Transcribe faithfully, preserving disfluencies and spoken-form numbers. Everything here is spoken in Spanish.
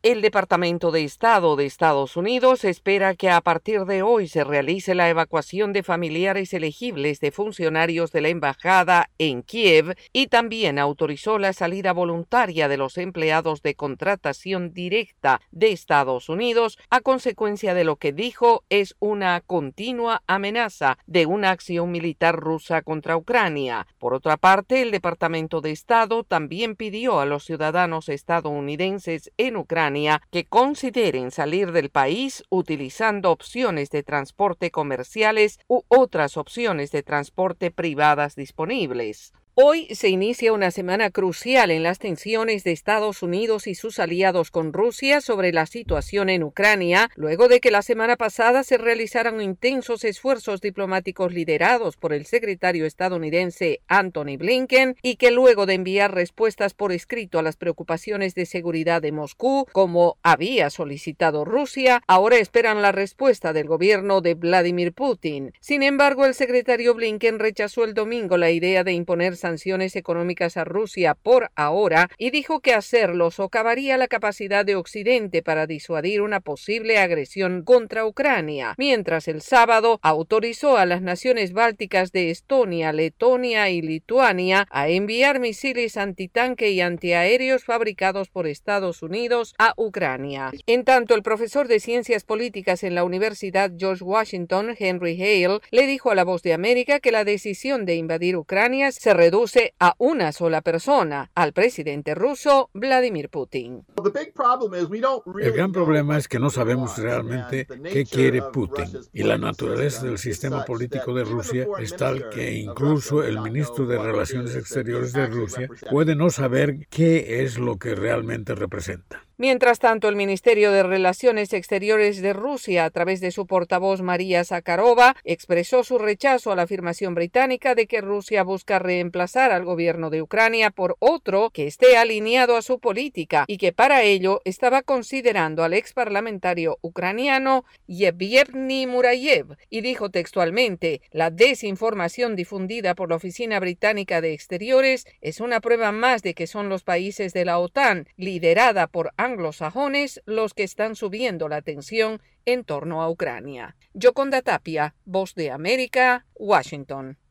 El Departamento de Estado de Estados Unidos espera que a partir de hoy se realice la evacuación de familiares elegibles de funcionarios de la embajada en Kiev y también autorizó la salida voluntaria de los empleados de contratación directa de Estados Unidos a consecuencia de lo que dijo es una continua amenaza de una acción militar rusa contra Ucrania. Por otra parte, el Departamento de Estado también pidió a los ciudadanos estadounidenses en Ucrania que consideren salir del país utilizando opciones de transporte comerciales u otras opciones de transporte privadas disponibles. Hoy se inicia una semana crucial en las tensiones de Estados Unidos y sus aliados con Rusia sobre la situación en Ucrania, luego de que la semana pasada se realizaran intensos esfuerzos diplomáticos liderados por el secretario estadounidense Antony Blinken y que luego de enviar respuestas por escrito a las preocupaciones de seguridad de Moscú, como había solicitado Rusia, ahora esperan la respuesta del gobierno de Vladimir Putin. Sin embargo, el secretario Blinken rechazó el domingo la idea de imponer sanciones económicas a Rusia por ahora y dijo que hacerlo socavaría la capacidad de Occidente para disuadir una posible agresión contra Ucrania, mientras el sábado autorizó a las naciones bálticas de Estonia, Letonia y Lituania a enviar misiles antitanque y antiaéreos fabricados por Estados Unidos a Ucrania. En tanto, el profesor de Ciencias Políticas en la Universidad George Washington, Henry Hale, le dijo a La Voz de América que la decisión de invadir Ucrania se reduce a una sola persona, al presidente ruso Vladimir Putin. El gran problema es que no sabemos realmente qué quiere Putin, y la naturaleza del sistema político de Rusia es tal que incluso el ministro de Relaciones Exteriores de Rusia puede no saber qué es lo que realmente representa. Mientras tanto, el Ministerio de Relaciones Exteriores de Rusia, a través de su portavoz María Zakharova, expresó su rechazo a la afirmación británica de que Rusia busca reemplazar al gobierno de Ucrania por otro que esté alineado a su política y que para ello estaba considerando al ex parlamentario ucraniano Yevgeny Murayev, y dijo textualmente: la desinformación difundida por la Oficina Británica de Exteriores es una prueba más de que son los países de la OTAN, liderada por anglosajones, los que están subiendo la tensión en torno a Ucrania. Yoconda Tapia, Voz de América, Washington.